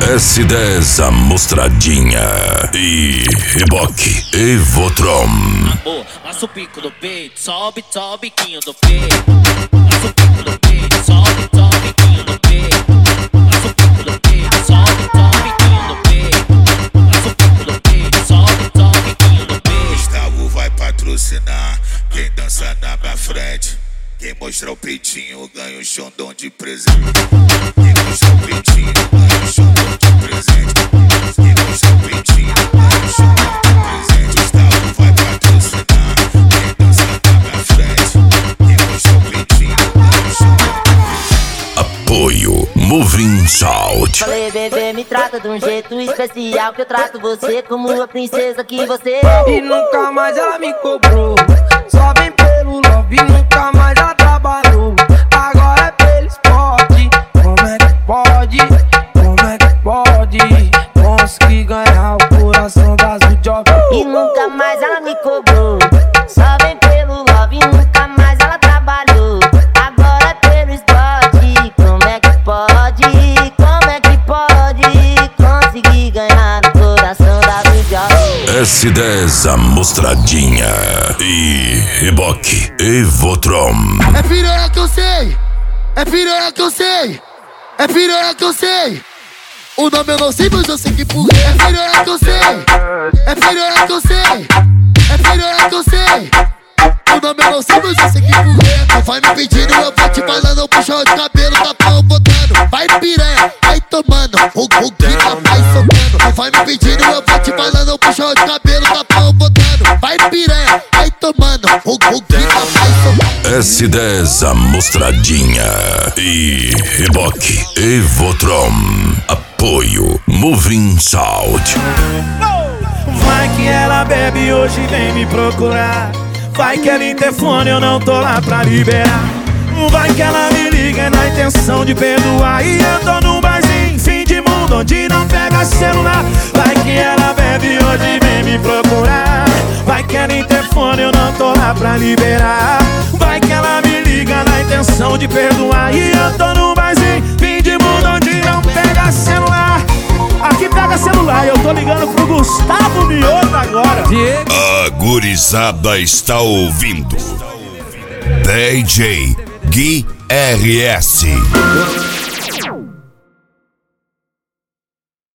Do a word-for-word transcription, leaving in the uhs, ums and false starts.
S dez Amostradinha e Reboque Evotron. Amor, passa o pico do peito, sobe, sobe o biquinho do peito. Passa o pico do peito, sobe, sobe o biquinho do peito. Passa o pico do peito, sobe, sobe o biquinho do peito. Passa o pico do peito, sobe, sobe o biquinho do peito. Gustavo vai patrocinar quem dança na minha frente. Quem mostrar o peitinho ganha um xondão de presente. Quem mostrar o peitinho ganha um xondão de presente. Quem mostrar o peitinho ganha um xondão de presente. Gustavo vai patrocinar quem dança na minha frente. Quem mostrar o peitinho ganha um xondão de presente. Apoio Moving Sound. Falei, bebê, me trata de um jeito especial, que eu trato você como a princesa que você é. E nunca mais ela me cobrou, só vem pelo love. E nunca mais ela trabalhou, agora é pelo esporte. Como é que pode, como é que pode conseguir ganhar o coração das jovens? E nunca mais ela me cobrou, só vem pelo love. E nunca mais ela trabalhou, agora é pelo esporte. Como é que pode, como é que pode conseguir ganhar o coração das jovens? S dez Amostradinha e Reboque Evotron. É piranha que eu sei, é piranha que eu sei, é piranha que eu sei. O nome eu não sei, mas eu sei que por quê. É piranha que eu sei, é piranha que eu sei, é piranha que eu sei. O nome eu não sei, mas eu sei que por quê. Tu vai me pedindo, eu vou te falando, puxão de cabelo, tapão botando. Vai piranha, vai tomando, o o clica vai soltando. Tu vai me pedindo, eu vou te falando, puxão de cabelo, tapão botando. Vai piranha, vai tomando, o o clica vai soltando. S dez Amostradinha e Reboque Evotron. Apoio Moving Sound. Vai que ela bebe hoje e vem me procurar. Vai que ela interfone, eu não tô lá pra liberar. Vai que ela me liga na intenção de perdoar. E eu tô num barzinho, fim de mundo, onde não pega celular. Vai que ela bebe hoje e vem me procurar. Vai que ela interfone, eu não tô lá pra liberar. Vai que ela me liga na intenção de perdoar. E eu tô num barzinho, fim de mundo, onde não pega celular. Aqui pega celular, eu tô ligando pro Gustavo Mioto agora. A gurizada está ouvindo D J Gui R S.